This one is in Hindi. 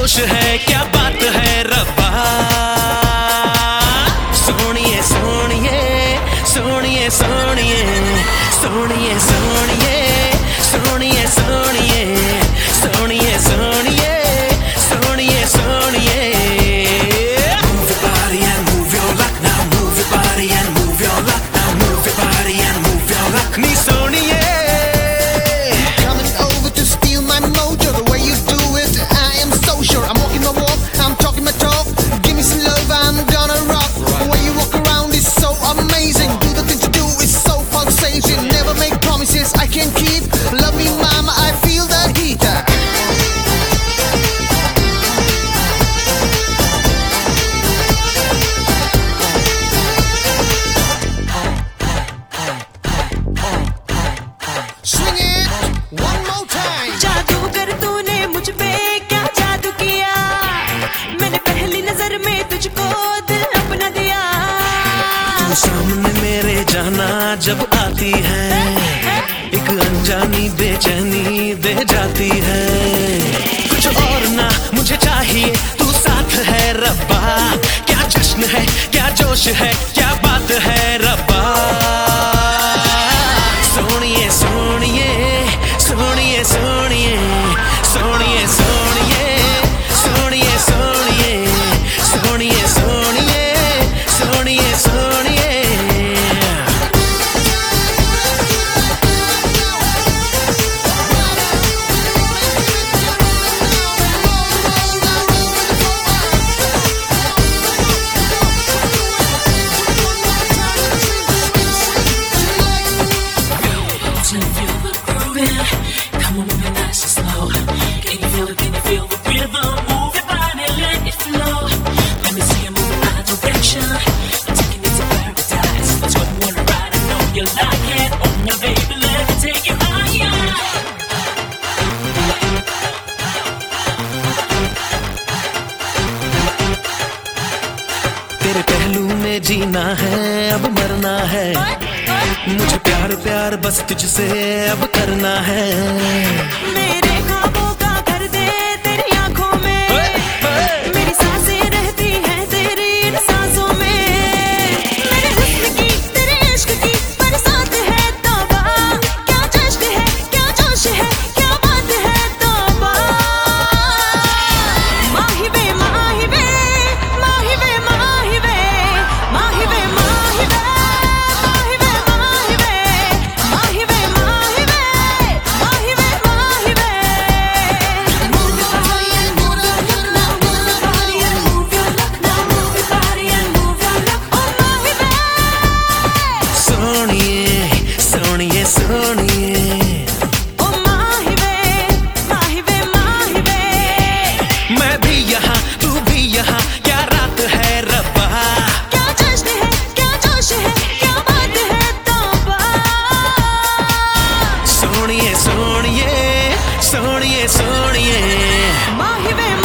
जोश है, क्या बात है रब्बा। सोनिए सोनिए सोनिए सोनिए सोनिए सोनिए सोनिए सोनिए सोनिए सोनिए सोनिए सोनिए। Move your body and move your luck now. Move your body and move your luck now. Move your body and move your luck. Knee सोनिए coming over to steal my mojo. The way you do it, I am so sure. I'm walking my walk, I'm talking my talk. Give me some love, I'm gonna rock. The way you walk around is so amazing. Do the things you do is so pulsating. Never make promises I can't keep. Love me, mama, I feel that heat. Swing it one more time. जादूगर तूने मुझ पे क्या जादू किया, मैंने पहली नजर में तुझको दिल अपना दिया। तू सामने मेरे जाना जब आती है, एक अनजानी बेचैनी दे जाती है। कुछ और ना मुझे चाहिए, तू साथ है रब्बा। क्या जश्न है, क्या जोश है, क्या बात है रब्बा। सोनिए सोनिए सोनिए सोनिए सोनिए सोनिए सोनिए सोनिए सोनिए सोनिए सोनिए सोनिए। Come on, move it nice and slow. Can you feel it? Can you feel the rhythm? Move your body, let it flow. Let me see you move in my direction. Taking it to paradise. That's what you wanna ride. I know you like it. Oh, now baby, let me take you higher. तेरे पहलू में जीना है, अब मरना है। मुझे प्यार प्यार बस तुझसे अब करना है। मेरे ख्वाबों का कर दे तेरी आंखों में, मेरी सांसें रहती हैं तेरी इन सांसों में। मेरे हुस्न की तेरे इश्क की बरसात है तौबा। क्या जश्न है, क्या जोश है, क्या बात है तौबा। माही वे माही वे माही वे माही वे माही वे माही वे माही वे माही वे माही वे माही वे माही वे माही वे। Move your body and move your luck now. Move your body and move your luck now. Move your body and move your luck. Oh माही वे। सोनिए सोनिए सोनिए ओ माही वे माही वे माही वे। मैं भी यहाँ तू भी यहाँ, क्या रात है रब्बा। क्या जश्न है, क्या जोश है, क्या बात है तौबा। सोनिए सोनिए सोनिए सोनिए माही वे